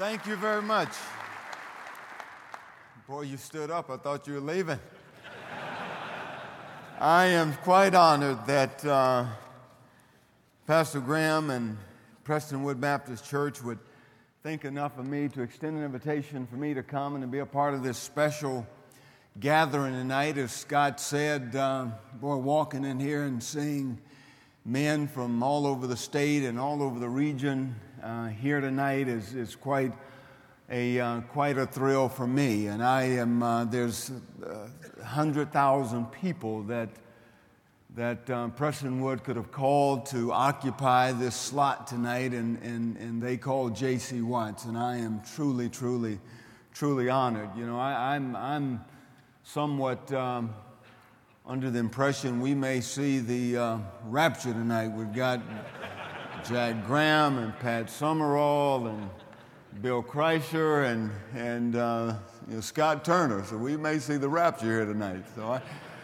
Thank you very much. Boy, you stood up. I thought you were leaving. I am quite honored that Pastor Graham and Prestonwood Baptist Church would think enough of me to extend an invitation for me to come and to be a part of this special gathering tonight. As Scott said, boy, walking in here and seeing men from all over the state and all over the region here tonight is quite a thrill for me. And I am there's 100,000 people that Prestonwood could have called to occupy this slot tonight, and they called J.C. Watts, and I am truly honored. You know, I'm somewhat under the impression we may see the rapture tonight. We've got Jack Graham and Pat Summerall and Bill Kreischer and Scott Turner, so we may see the rapture here tonight. So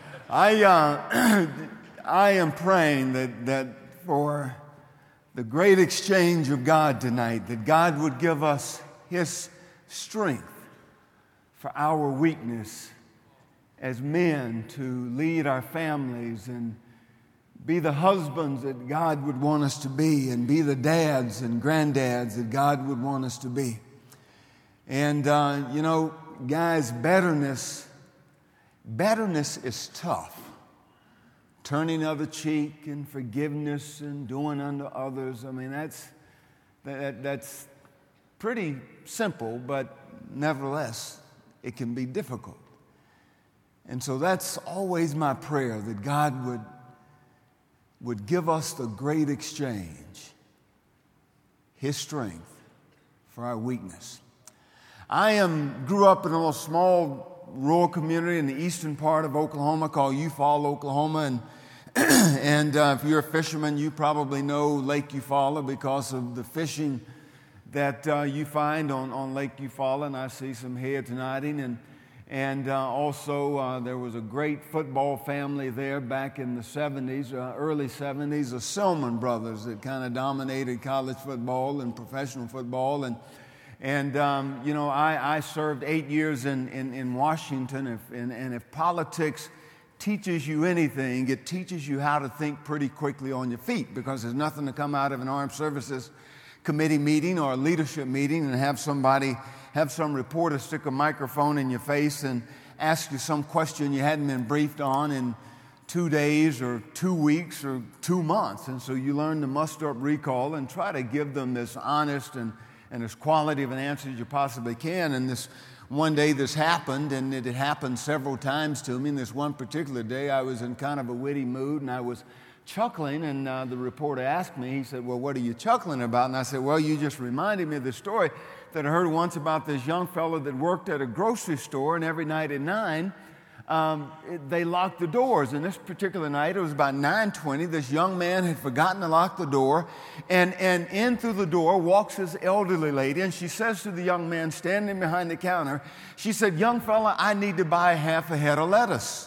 I am praying that for the great exchange of God tonight, that God would give us His strength for our weakness as men to lead our families and be the husbands that God would want us to be, and be the dads and granddads that God would want us to be. And, guys, bitterness is tough. Turning the other cheek and forgiveness and doing unto others. I mean, that's pretty simple, but nevertheless, it can be difficult. And so that's always my prayer, that God would give us the great exchange, His strength for our weakness. I grew up in a little small rural community in the eastern part of Oklahoma called Eufaula, Oklahoma, and if you're a fisherman, you probably know Lake Eufaula because of the fishing that you find on Lake Eufaula, and I see some heads nodding. And also there was a great football family there back in the 70s, early 70s, the Selman brothers that kind of dominated college football and professional football. And I served 8 years in Washington, and if politics teaches you anything, it teaches you how to think pretty quickly on your feet, because there's nothing to come out of an armed services committee meeting or a leadership meeting and have some reporter stick a microphone in your face and ask you some question you hadn't been briefed on in 2 days or 2 weeks or 2 months. And so you learn to muster up recall and try to give them this honest and as quality of an answer as you possibly can. And one day this happened, and it had happened several times to me. And this one particular day I was in kind of a witty mood, and I was chuckling, and the reporter asked me, he said, "Well, what are you chuckling about?" And I said, "Well, you just reminded me of the story that I heard once about this young fellow that worked at a grocery store, and every night at 9, they locked the doors. And this particular night, it was about 9:20, this young man had forgotten to lock the door, and in through the door walks this elderly lady, and she says to the young man standing behind the counter, she said, "Young fella, I need to buy half a head of lettuce."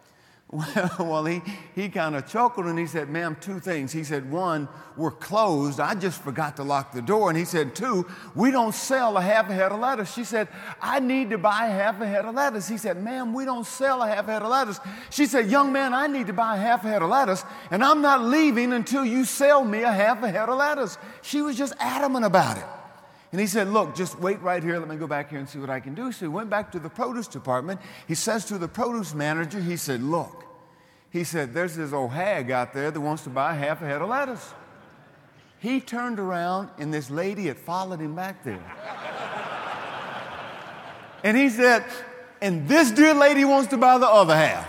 Well, he kind of chuckled, and he said, "Ma'am, 2 things." He said, "1, we're closed. I just forgot to lock the door." And he said, "2, we don't sell a half a head of lettuce." She said, "I need to buy half a head of lettuce." He said, "Ma'am, we don't sell a half a head of lettuce." She said, "Young man, I need to buy half a head of lettuce, and I'm not leaving until you sell me a half a head of lettuce." She was just adamant about it. And he said, "Look, just wait right here. Let me go back here and see what I can do." So he went back to the produce department. He says to the produce manager, he said, "Look," he said, "there's this old hag out there that wants to buy half a head of lettuce." He turned around, and this lady had followed him back there. And he said, "And this dear lady wants to buy the other half."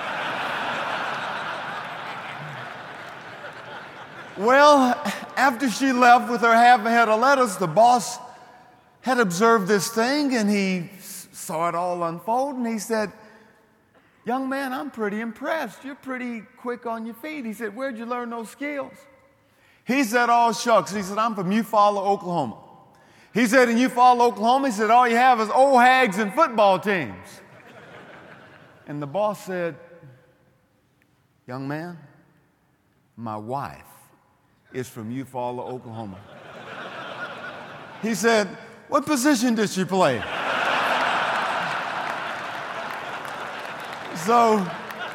Well, after she left with her half a head of lettuce, the boss had observed this thing, and he saw it all unfold, and he said, "Young man, I'm pretty impressed. You're pretty quick on your feet." He said, "Where'd you learn those skills?" He said, "Oh, shucks." He said, "I'm from Eufaula, Oklahoma." He said, "In Eufaula, Oklahoma," he said, "all you have is old hags and football teams." And the boss said, "Young man, my wife is from Eufaula, Oklahoma." He said, What position did she play? So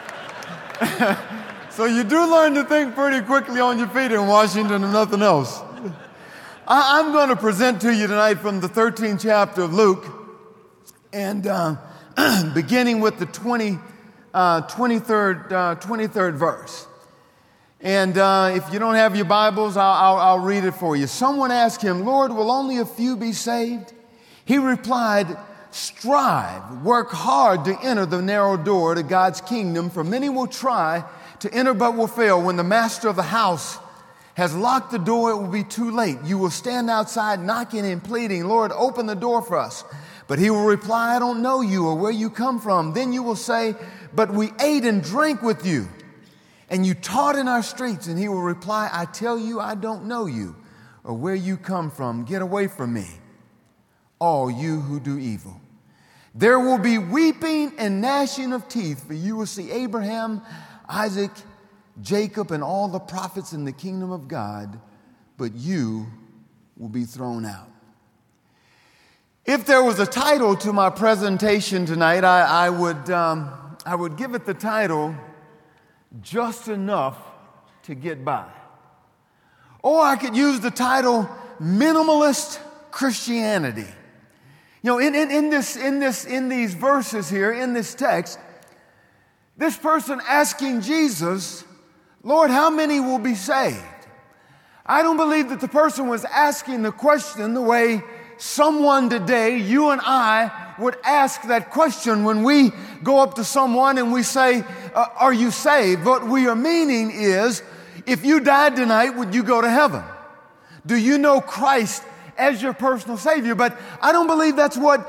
you do learn to think pretty quickly on your feet in Washington and nothing else. I'm going to present to you tonight from the 13th chapter of Luke, and beginning with the 23rd verse. And if you don't have your Bibles, I'll read it for you. Someone asked him, "Lord, will only a few be saved?" He replied, "Strive, work hard to enter the narrow door to God's kingdom, for many will try to enter but will fail. When the master of the house has locked the door, it will be too late. You will stand outside knocking and pleading, 'Lord, open the door for us.' But he will reply, 'I don't know you or where you come from.' Then you will say, 'But we ate and drank with you, and you taught in our streets.' And he will reply, 'I tell you, I don't know you or where you come from. Get away from me, all you who do evil.' There will be weeping and gnashing of teeth, for you will see Abraham, Isaac, Jacob, and all the prophets in the kingdom of God, but you will be thrown out." If there was a title to my presentation tonight, I would give it the title, "Just Enough to Get By." Or I could use the title, "Minimalist Christianity." You know, in these verses here, in this text, this person asking Jesus, "Lord, how many will be saved?" I don't believe that the person was asking the question the way someone today, you and I, would ask that question when we go up to someone and we say, "Are you saved?" What we are meaning is, if you died tonight, would you go to heaven? Do you know Christ as your personal Savior? But I don't believe that's what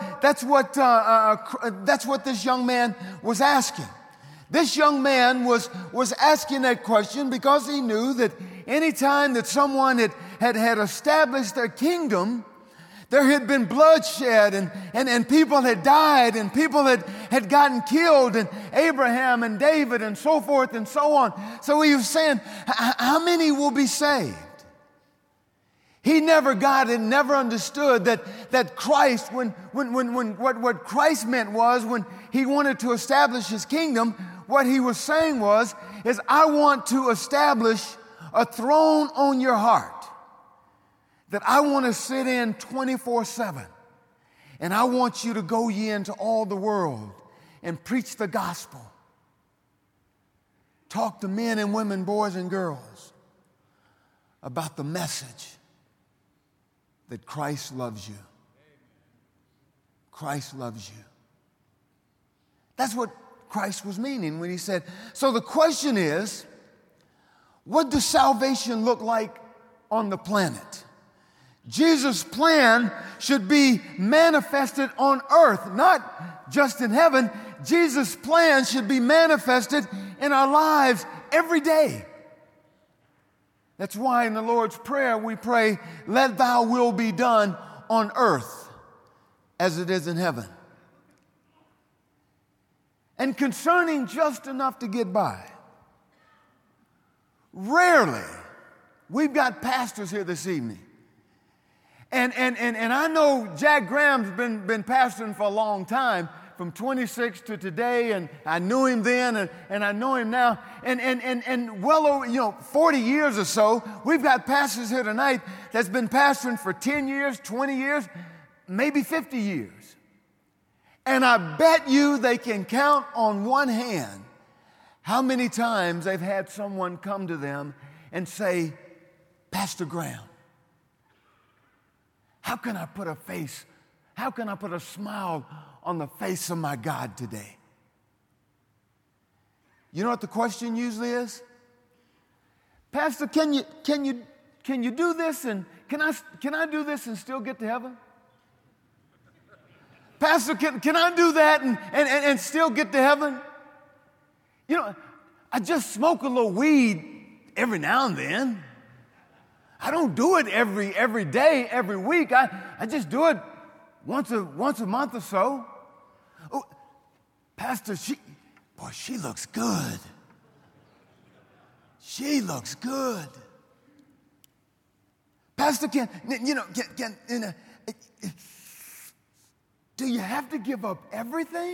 this young man was asking. This young man was asking that question because he knew that any time that someone had established their kingdom, there had been bloodshed and people had died and people had gotten killed, and Abraham and David and so forth and so on. So he was saying, how many will be saved? He never got it, never understood that Christ, what Christ meant was when he wanted to establish his kingdom, what he was saying is I want to establish a throne on your heart that I want to sit in 24/7. And I want you to go ye into all the world and preach the gospel. Talk to men and women, boys and girls about the message that Christ loves you. Christ loves you. That's what Christ was meaning when he said, so the question is, what does salvation look like on the planet? Jesus' plan should be manifested on earth, not just in heaven. Jesus' plan should be manifested in our lives every day. That's why in the Lord's Prayer we pray, let thy will be done on earth as it is in heaven. And concerning just enough to get by, rarely, we've got pastors here this evening. And I know Jack Graham's been pastoring for a long time, from 26 to today, and I knew him then, and I know him now, and well over 40 years or so. We've got pastors here tonight that's been pastoring for 10 years, 20 years, maybe 50 years. And I bet you they can count on one hand how many times they've had someone come to them and say, Pastor Graham, how can I put a smile on the face of my God today? You know what the question usually is? Pastor, can you do this, and can I do this and still get to heaven? Pastor, can I do that and still get to heaven? You know, I just smoke a little weed every now and then. I don't do it every day, every week. I just do it once a month or so. Oh, Pastor, she looks good. She looks good. Pastor, Do you have to give up everything?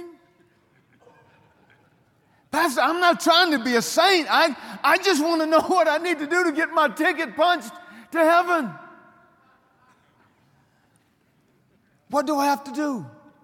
Pastor, I'm not trying to be a saint. I just want to know what I need to do to get my ticket punched to heaven. What do I have to do?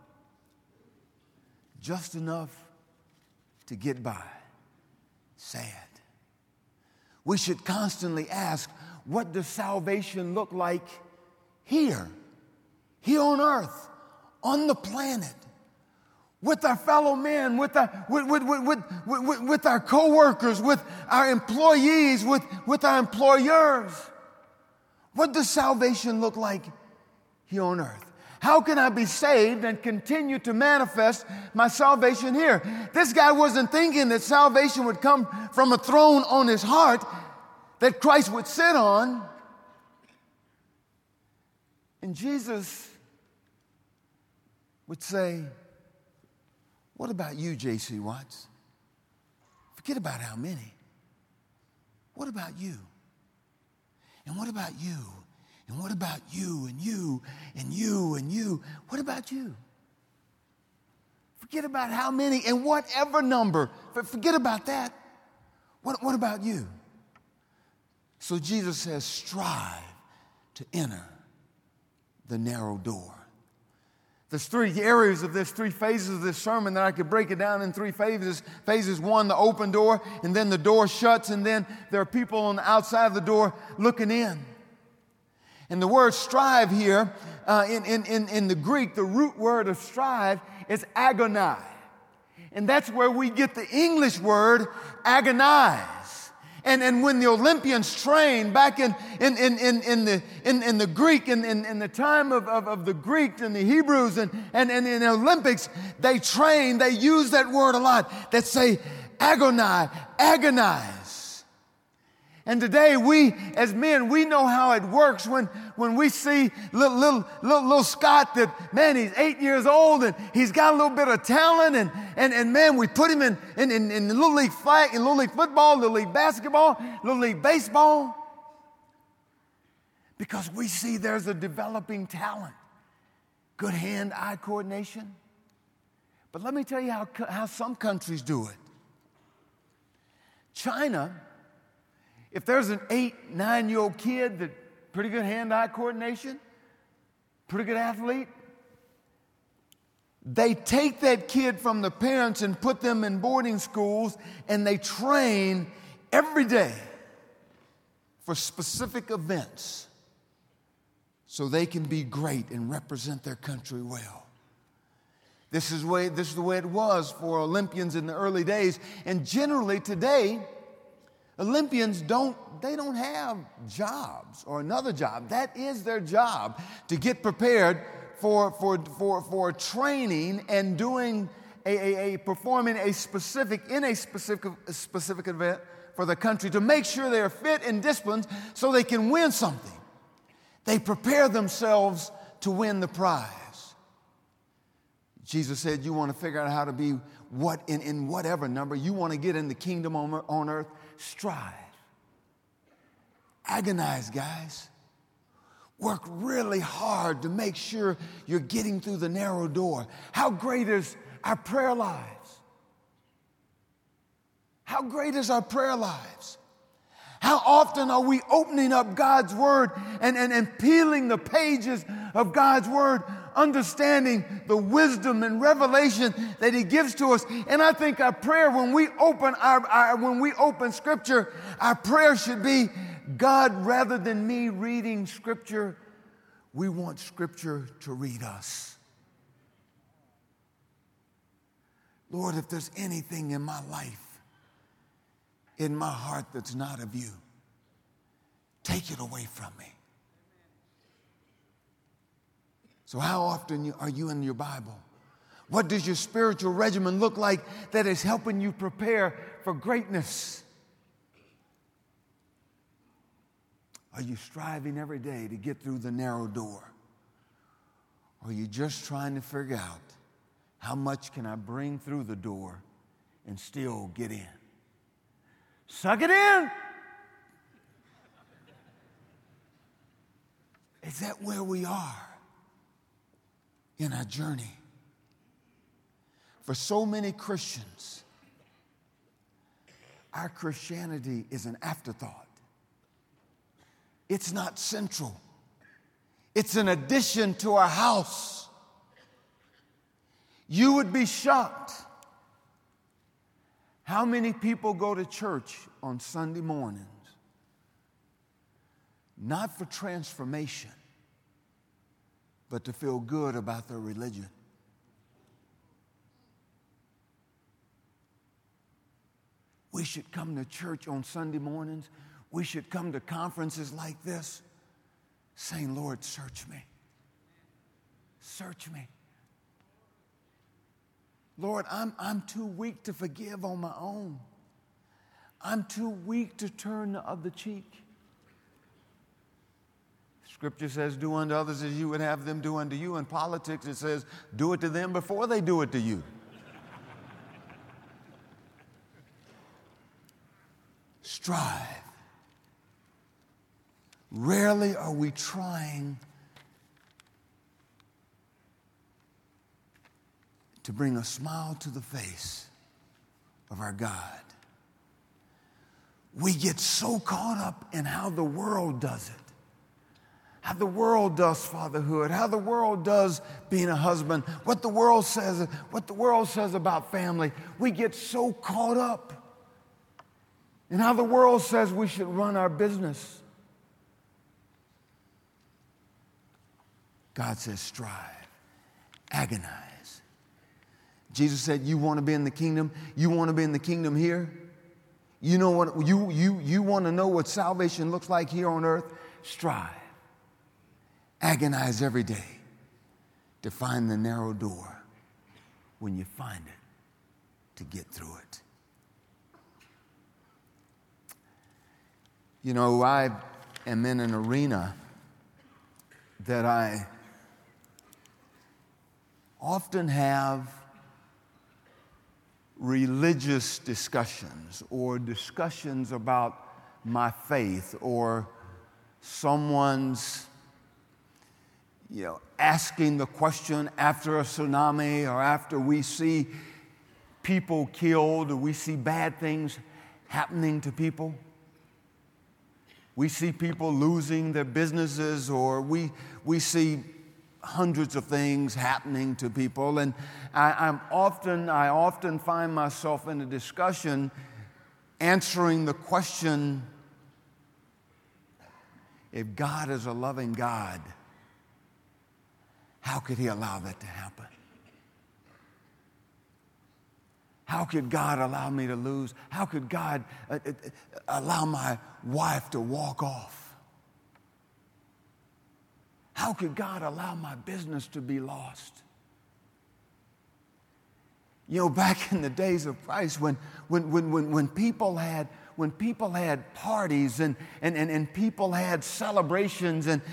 Just enough to get by. Sad. We should constantly ask, what does salvation look like here on earth, on the planet, with our fellow men, with our co-workers, with our employees, with our employers? What does salvation look like here on earth? How can I be saved and continue to manifest my salvation here? This guy wasn't thinking that salvation would come from a throne on his heart that Christ would sit on. And Jesus would say, what about you, J.C. Watts? Forget about how many. What about you? And what about you? And what about you and you and you and you? What about you? Forget about how many and whatever number. Forget about that. What about you? So Jesus says, strive to enter the narrow door. There's three areas of this, three phases of this sermon that I could break it down in three phases. Phase 1, the open door, and then the door shuts, and then there are people on the outside of the door looking in. And the word strive here, in the Greek, the root word of strive is agonai. And that's where we get the English word agonize. And when the Olympians trained back in the Greek, in the time of the Greeks and the Hebrews and in the Olympics, they trained, they use that word a lot, that say agonize. And today we, as men, we know how it works when we see little Scott that, man, he's 8 years old and he's got a little bit of talent and man, we put him in Little League flag, in Little League football, Little League basketball, Little League baseball, because we see there's a developing talent, good hand-eye coordination. But let me tell you how some countries do it. China, if there's an 8, 9-year-old kid that pretty good hand-eye coordination, pretty good athlete, they take that kid from the parents and put them in boarding schools, and they train every day for specific events so they can be great and represent their country well. This is the way it was for Olympians in the early days, and generally today, Olympians don't have jobs or another job. That is their job, to get prepared for training and doing performing a specific event for the country, to make sure they are fit and disciplined so they can win something. They prepare themselves to win the prize. Jesus said, you want to figure out how to be in whatever number you want to get in the kingdom on earth, strive. Agonize, guys. Work really hard to make sure you're getting through the narrow door. How great is our prayer lives? How great is our prayer lives? How often are we opening up God's Word and peeling the pages of God's Word, understanding the wisdom and revelation that He gives to us? And I think our prayer, when we open Scripture, our prayer should be, God, rather than me reading Scripture, we want Scripture to read us. Lord, if there's anything in my life, in my heart that's not of you, take it away from me. So how often are you in your Bible? What does your spiritual regimen look like that is helping you prepare for greatness? Are you striving every day to get through the narrow door? Or are you just trying to figure out, how much can I bring through the door and still get in? Suck it in. Is that where we are? in our journey. For so many Christians, our Christianity is an afterthought. It's not central. It's an addition to our house. You would be shocked how many people go to church on Sunday mornings, not for transformation, but to feel good about their religion. We should come to church on Sunday mornings. We should come to conferences like this saying, Lord, search me. Search me. Lord, I'm too weak to forgive on my own. I'm too weak to turn the other cheek. Scripture says, do unto others as you would have them do unto you. In politics, it says, do it to them before they do it to you. Strive. Rarely are we trying to bring a smile to the face of our God. We get so caught up in how the world does it, how the world does fatherhood, how the world does being a husband, what the world says about family. We get so caught up in how the world says we should run our business. God says, strive, agonize. Jesus said, you want to be in the kingdom? You want to be in the kingdom here? You know what? You want to know what salvation looks like here on earth? Strive. Agonize every day to find the narrow door. When you find it, to get through it. You know, I am in an arena that I often have religious discussions or discussions about my faith or someone's, asking the question after a tsunami or after we see people killed or we see bad things happening to people. We see people losing their businesses or we see hundreds of things happening to people. And I often find myself in a discussion answering the question, if God is a loving God, how could He allow that to happen? How could God allow me to lose? How could God allow my wife to walk off? How could God allow my business to be lost? Back in the days of Christ, when people had parties and people had celebrations and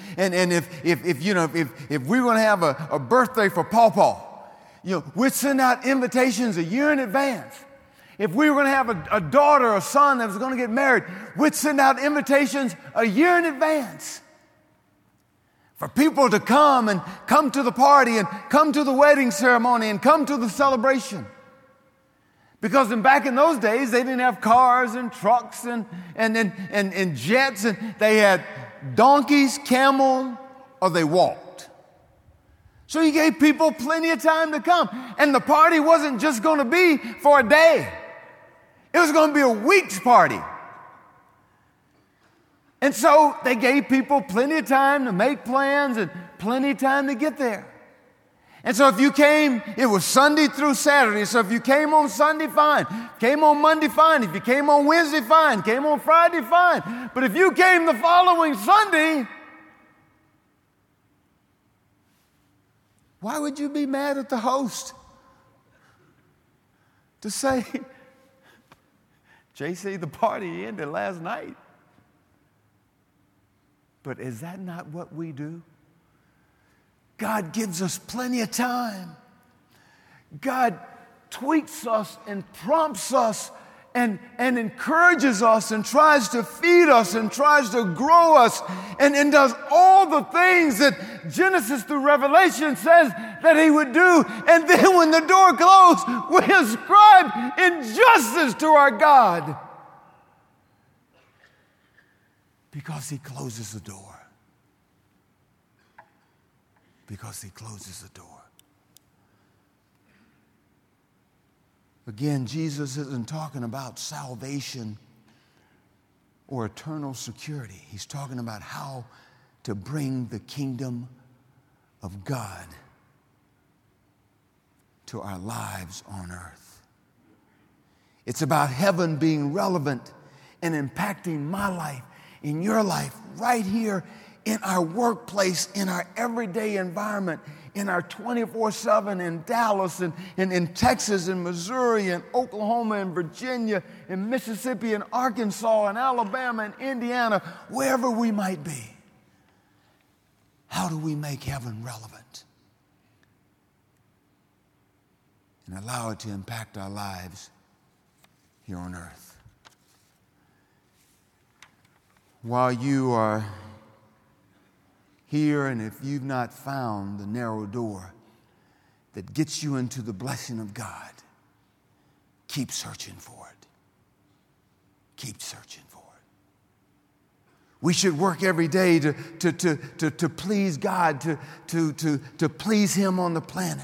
if we were going to have a birthday for Paw, we'd send out invitations a year in advance. If we were going to have a daughter or son that was going to get married, we'd send out invitations a year in advance for people to come to the party and come to the wedding ceremony and come to the celebration. Because back in those days, they didn't have cars and trucks and jets, and they had donkeys, camel, or they walked. So He gave people plenty of time to come. And the party wasn't just going to be for a day. It was going to be a week's party. And so they gave people plenty of time to make plans and plenty of time to get there. And so if you came, it was Sunday through Saturday. So if you came on Sunday, fine. Came on Monday, fine. If you came on Wednesday, fine. Came on Friday, fine. But if you came the following Sunday, why would you be mad at the host? To say, JC, the party ended last night. But is that not what we do? God gives us plenty of time. God tweaks us and prompts us and encourages us and tries to feed us and tries to grow us and does all the things that Genesis through Revelation says that he would do. And then when the door closed, we ascribe injustice to our God because he closes the door. Because he closes the door. Again, Jesus isn't talking about salvation or eternal security. He's talking about how to bring the kingdom of God to our lives on earth. It's about heaven being relevant and impacting my life, in your life, right here in our workplace, in our everyday environment, in our 24/7 in Dallas and in Texas and Missouri and Oklahoma and Virginia and Mississippi and Arkansas and Alabama and Indiana, wherever we might be. How do we make heaven relevant and allow it to impact our lives here on earth? While you are here, and if you've not found the narrow door that gets you into the blessing of God, keep searching for it. Keep searching for it. We should work every day to please God, to please Him on the planet.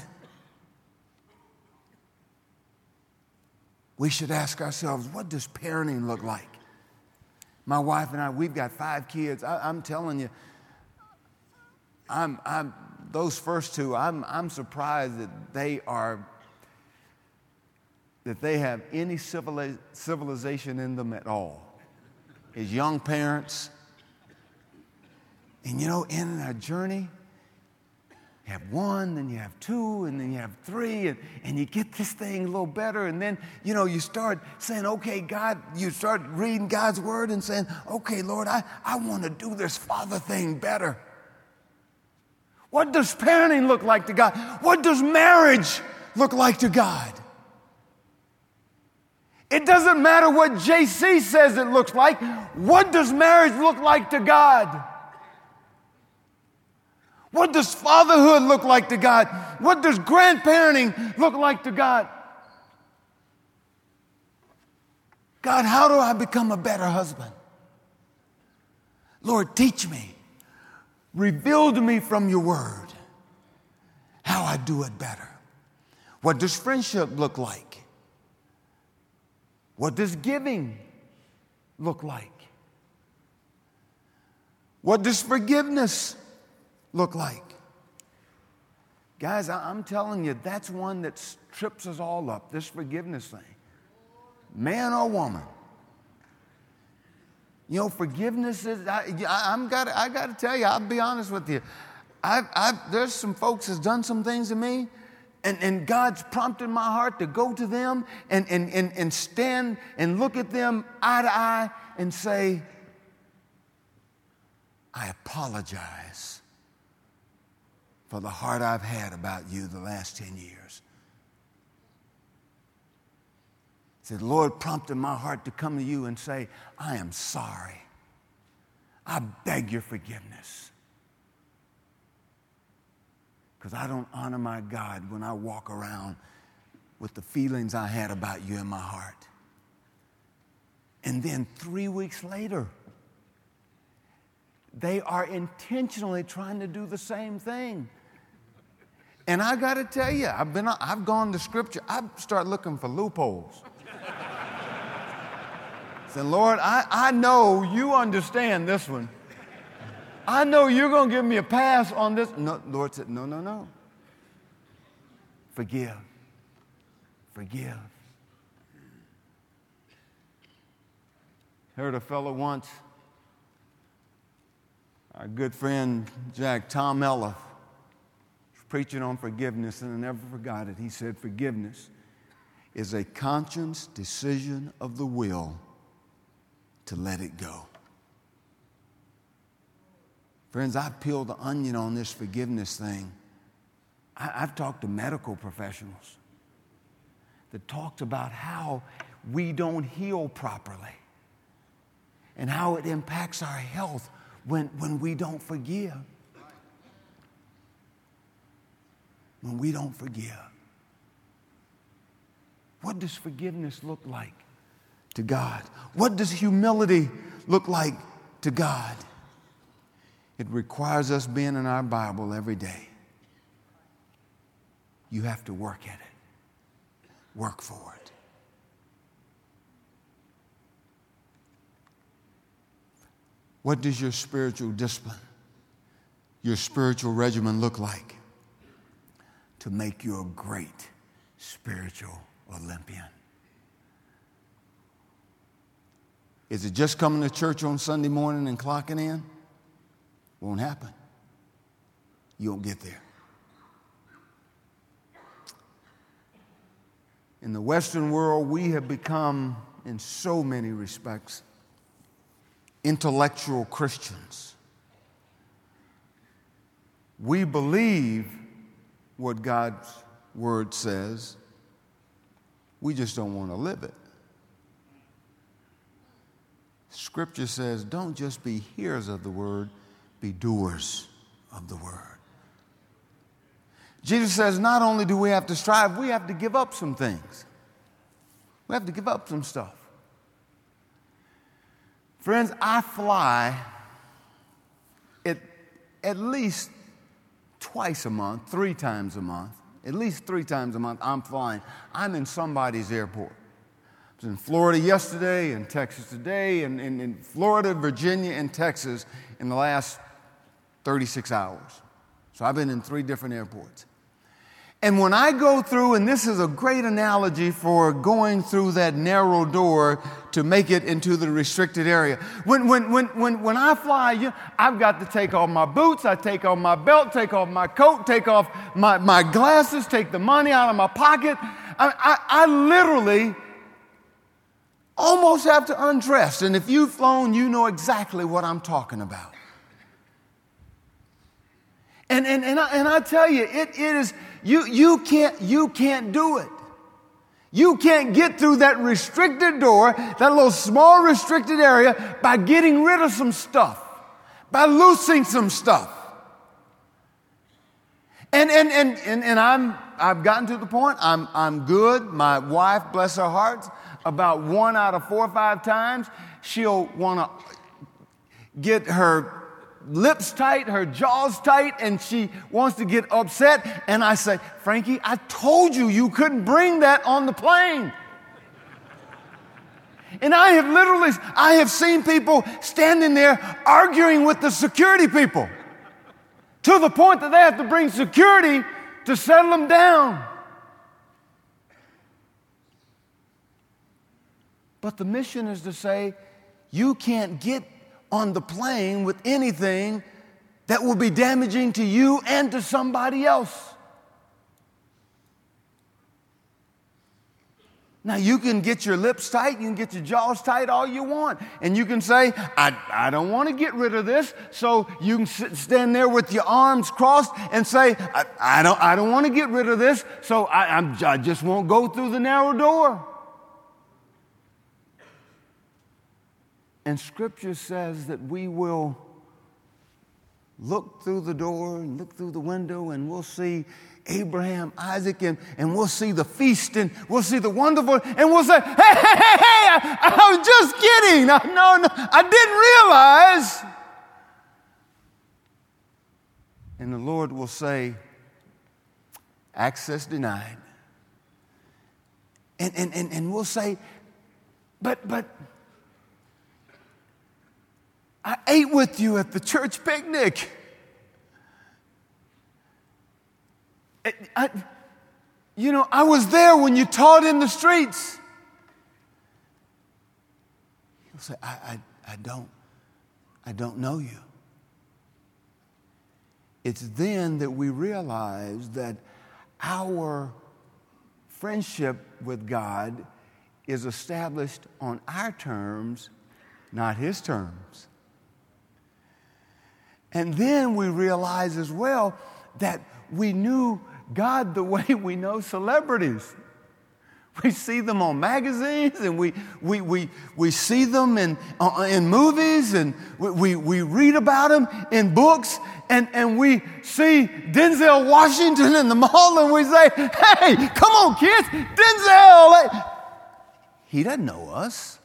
We should ask ourselves, what does parenting look like? My wife and I, we've got 5 kids. I'm telling you, those first 2, I'm surprised that they have any civilization in them at all. As young parents, and in our journey, you have 1, then you have 2, and then you have 3, and you get this thing a little better, and then, you start saying, okay, God, you start reading God's word and saying, okay, Lord, I want to do this father thing better. What does parenting look like to God? What does marriage look like to God? It doesn't matter what JC says it looks like. What does marriage look like to God? What does fatherhood look like to God? What does grandparenting look like to God? God, how do I become a better husband? Lord, teach me. Reveal to me from your word how I do it better. What does friendship look like? What does giving look like? What does forgiveness look like? Guys, I'm telling you, that's one that trips us all up, this forgiveness thing. Man or woman. Forgiveness is, I got to tell you, I'll be honest with you. There's some folks that's done some things to me, and God's prompted my heart to go to them and stand and look at them eye to eye and say, I apologize for the heart I've had about you the last 10 years. The Lord prompted my heart to come to you and say, I am sorry. I beg your forgiveness. Because I don't honor my God when I walk around with the feelings I had about you in my heart. And then 3 weeks later, they are intentionally trying to do the same thing. And I got to tell you, I've gone to Scripture. I start looking for loopholes. Say, Lord, I know you understand this one. I know you're going to give me a pass on this. No, Lord said, no. Forgive. Heard a fellow once, our good friend Jack, Tom Ella, was preaching on forgiveness, and I never forgot it. He said, forgiveness is a conscious decision of the will to let it go. Friends, I've peeled the onion on this forgiveness thing. I've talked to medical professionals that talked about how we don't heal properly and how it impacts our health when we don't forgive. When we don't forgive. What does forgiveness look like to God? What does humility look like to God? It requires us being in our Bible every day. You have to work at it. Work for it. What does your spiritual discipline, your spiritual regimen look like to make you a great spiritual Olympian? Is it just coming to church on Sunday morning and clocking in? Won't happen. You won't get there. In the Western world, we have become, in so many respects, intellectual Christians. We believe what God's Word says. We just don't want to live it. Scripture says, don't just be hearers of the Word, be doers of the Word. Jesus says, not only do we have to strive, we have to give up some things. We have to give up some stuff. Friends, I fly at least twice a month, 3 times a month. At least 3 times a month I'm flying. I'm in somebody's airport. I was in Florida yesterday, in Texas today, and in Florida, Virginia, and Texas in the last 36 hours. So I've been in 3 different airports. And when I go through, and this is a great analogy for going through that narrow door to make it into the restricted area. When I fly, I've got to take off my boots, I take off my belt, take off my coat, take off my glasses, take the money out of my pocket. I literally almost have to undress. And if you've flown, you know exactly what I'm talking about. And I tell you, it is, you can't do it. You can't get through that restricted door, that little small restricted area, by getting rid of some stuff, by loosing some stuff. And I've gotten to the point, I'm good. My wife, bless her heart, about 1 out of 4 or 5 times, she'll want to get her lips tight, her jaws tight, and she wants to get upset. And I say, Frankie, I told you couldn't bring that on the plane. And I have seen people standing there arguing with the security people to the point that they have to bring security to settle them down. But the mission is to say, you can't get on the plane with anything that will be damaging to you and to somebody else. Now, you can get your lips tight, you can get your jaws tight all you want, and you can say, I don't want to get rid of this, so you can stand there with your arms crossed and say, I don't want to get rid of this, so I just won't go through the narrow door. And Scripture says that we will look through the door and look through the window, and we'll see Abraham, Isaac, and we'll see the feast, and we'll see the wonderful, and we'll say, hey, I was just kidding. No, I didn't realize. And the Lord will say, access denied. And we'll say, but I ate with you at the church picnic. I was there when you taught in the streets. He'll say, I don't know you. It's then that we realize that our friendship with God is established on our terms, not His terms. And then we realize as well that we knew God the way we know celebrities. We see them on magazines, and we see them in movies, and we read about them in books, and we see Denzel Washington in the mall, and we say, hey, come on, kids, Denzel. He doesn't know us.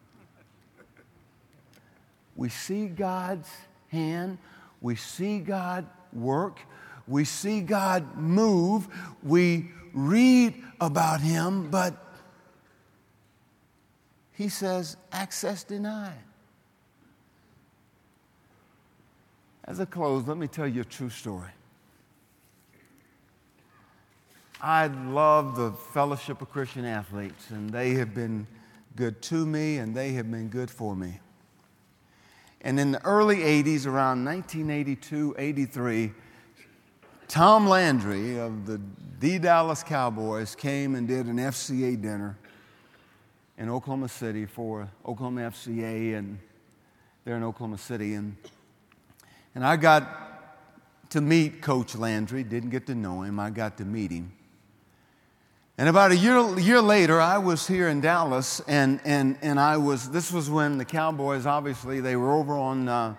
We see God's hand. We see God work. We see God move. We read about him, but he says, access denied. As I close, let me tell you a true story. I love the Fellowship of Christian Athletes, and they have been good to me, and they have been good for me. And in the early 80s, around 1982, 83, Tom Landry of the Dallas Cowboys came and did an FCA dinner in Oklahoma City for Oklahoma FCA, and they're in Oklahoma City. And I got to meet Coach Landry, didn't get to know him, I got to meet him. And about a year later, I was here in Dallas, and this was when the Cowboys, obviously, they were over on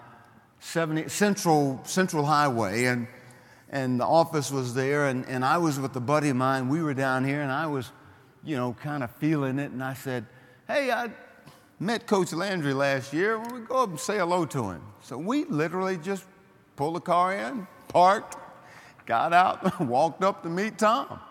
Central Highway, and the office was there, and I was with a buddy of mine. We were down here, and I was, kind of feeling it, and I said, hey, I met Coach Landry last year. We'll go up and say hello to him. So we literally just pulled the car in, parked, got out, walked up to meet Tom.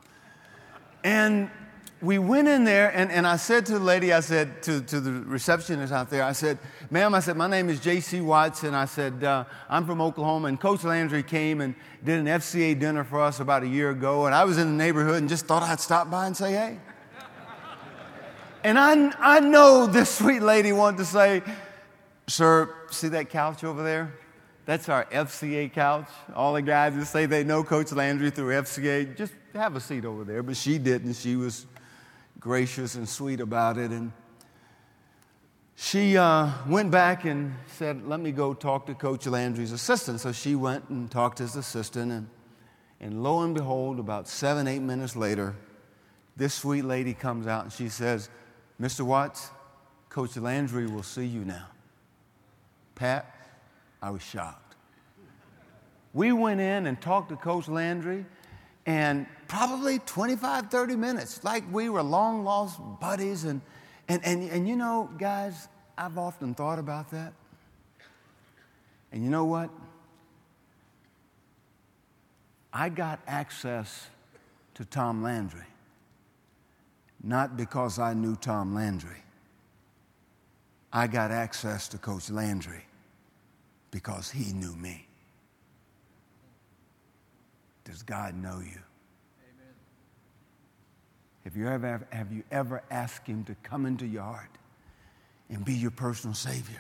And we went in there, and I said to the lady, I said to the receptionist out there, I said, ma'am, I said, my name is J.C. Watts, and I said, I'm from Oklahoma, and Coach Landry came and did an FCA dinner for us about a year ago, and I was in the neighborhood and just thought I'd stop by and say, hey. And I know this sweet lady wanted to say, sir, see that couch over there? That's our FCA couch. All the guys that say they know Coach Landry through FCA, just have a seat over there. But she didn't. She was gracious and sweet about it. And she went back and said, let me go talk to Coach Landry's assistant. So she went and talked to his assistant. And lo and behold, about 7-8 minutes later, this sweet lady comes out and she says, Mr. Watts, Coach Landry will see you now. Pat, I was shocked. We went in and talked to Coach Landry, and probably 25, 30 minutes, like we were long-lost buddies. And guys, I've often thought about that. And you know what? I got access to Tom Landry, not because I knew Tom Landry. I got access to Coach Landry because he knew me. Does God know you? Amen. Have you ever asked him to come into your heart and be your personal Savior?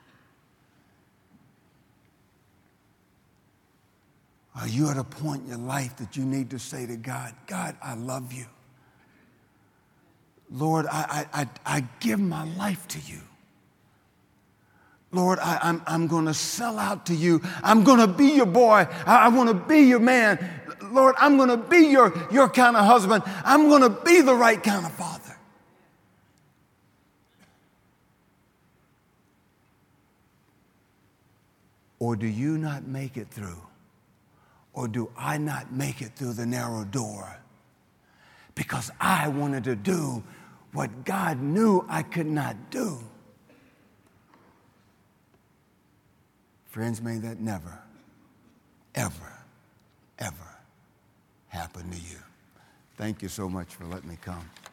Are you at a point in your life that you need to say to God, God, I love you. Lord, I give my life to you. Lord, I'm going to sell out to you. I'm going to be your boy. I want to be your man. Lord, I'm going to be your kind of husband. I'm going to be the right kind of father. Or do you not make it through? Or do I not make it through the narrow door? Because I wanted to do what God knew I could not do. Friends, may that never, ever, ever happen to you. Thank you so much for letting me come.